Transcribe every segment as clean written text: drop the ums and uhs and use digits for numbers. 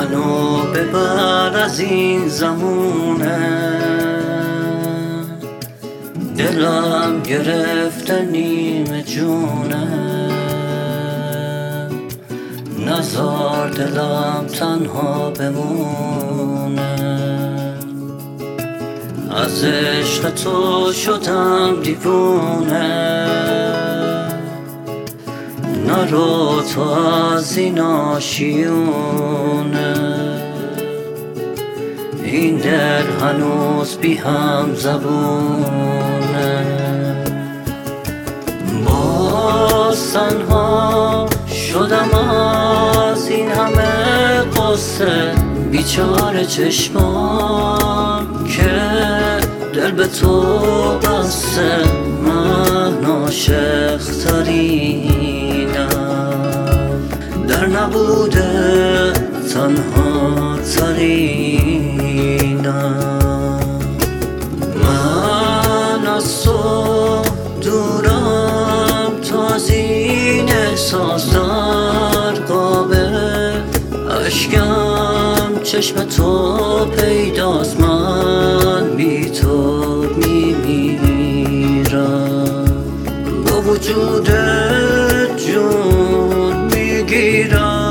منو ببر از این زمونه، دلم گرفته نیمه جونه، نزار دلم تنها بمونه. از عشق تو شدم دیوونه، نرو تو از این آشیونه. این دل هنوز بی هم زبونه، باز تنها شدم از این همه قصه. بیچاره چشمام که دل به تو بسته، من عاشق ترینم، در نبوده تنها ترینم. من از تو دورم، تو از این احساس در قابه اشکم، چشم تو پیداست، من بی تو میمیرم. با وجود جون میگیرم.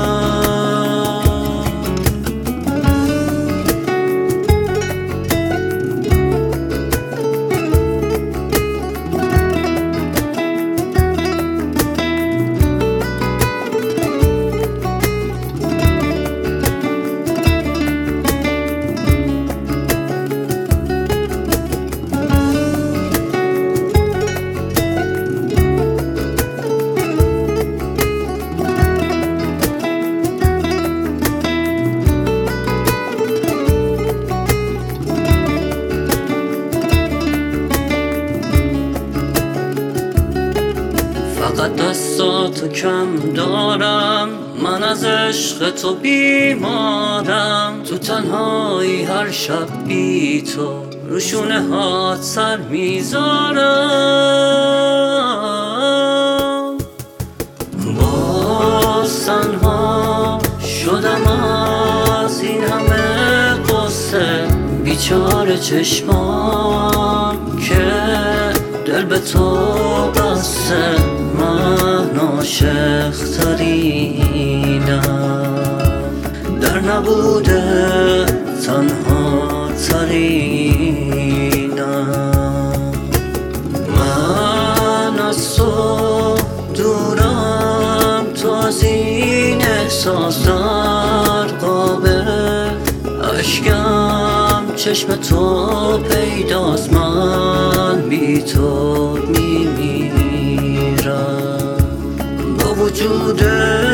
فقط دستاتو کم دارم، من از عشق تو بیمارم. تو تنهایی هر شب بی تو رو شونه هات سر میذارم. باز تنها شدم از این همه قصه. بیچاره چشمام که دل به تو بسته، من عاشق ترینم، در نبوده تنها ترینم. من از تو دورم، تو از این احساس در قابه اشکم، چشم تو پیداست، من بی تو میمیرم. با وجود